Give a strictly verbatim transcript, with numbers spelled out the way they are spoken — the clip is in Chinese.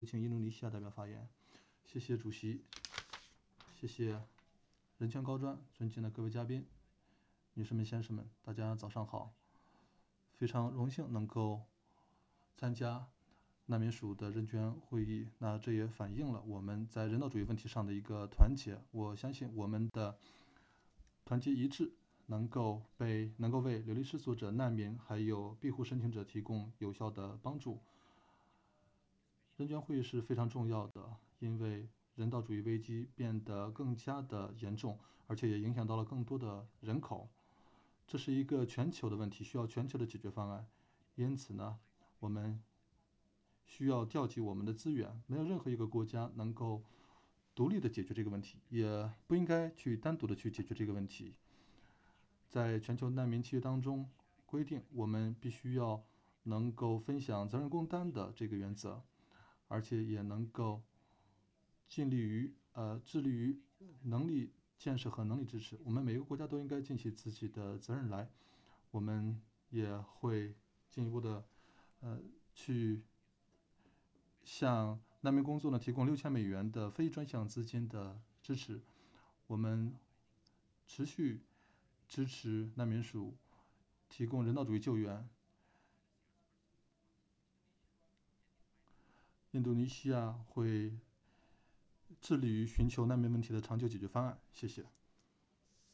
请印度尼西亚代表发言。谢谢主席，谢谢人权高专，尊敬的各位嘉宾，女士们、先生们，大家早上好！非常荣幸能够参加难民署的人权会议，那这也反映了我们在人道主义问题上的一个团结。我相信我们的团结一致，能够被能够为流离失所者、难民还有庇护申请者提供有效的帮助。人权会议是非常重要的，因为人道主义危机变得更加的严重，而且也影响到了更多的人口。这是一个全球的问题，需要全球的解决方案。因此呢，我们需要调集我们的资源，没有任何一个国家能够独立的解决这个问题，也不应该去单独的去解决这个问题。在全球难民契约当中规定，我们必须要能够分享责任共担的这个原则，而且也能够尽力于呃致力于能力建设和能力支持。我们每个国家都应该尽起自己的责任来。我们也会进一步的呃去向难民工作呢提供六千美元的非专项资金的支持。我们持续支持难民署提供人道主义救援。印度尼西亚会致力于寻求难民问题的长久解决方案。谢谢。